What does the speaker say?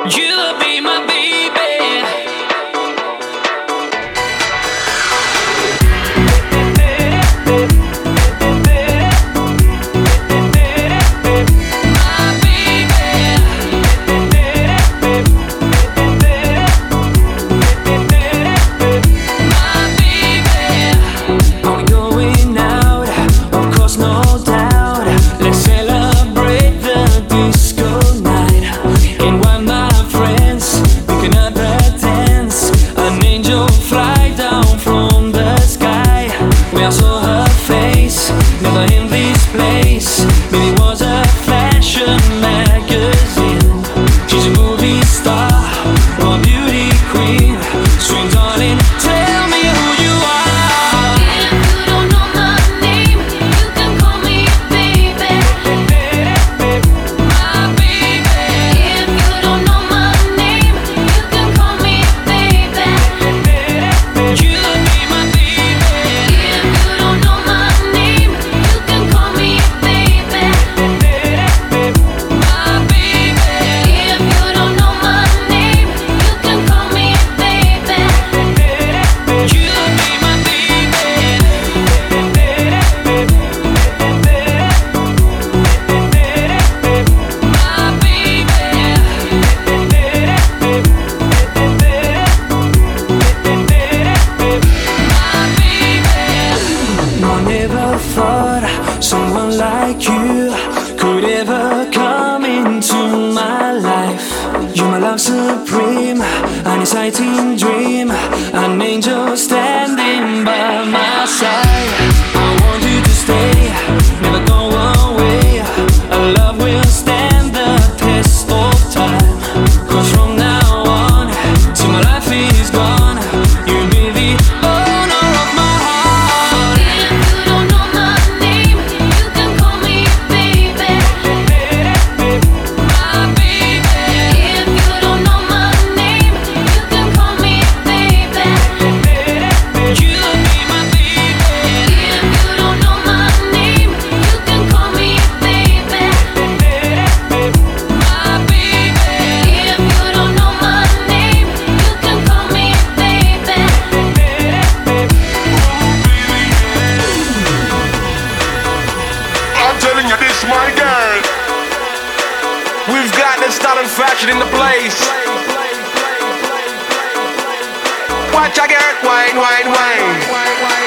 You'll be my baby. Someone like you could ever come into my life. You're my love supreme, an exciting dream, an angel standing by my side. I want you to stay, never go away. Our love will stand the test of time. 'Cause from now on, till my life is gone, you'll be the owner of my heart. If you don't know my name, you can call me baby. My baby. If you don't know my name, you can call me baby. You'll be my baby. If you don't know my name, you can call me baby. My baby. If you don't know my name, you can call me baby. I'm telling you this, my girl. We've got the style and fashion in the place. Watch a girl, wine, wine, wine.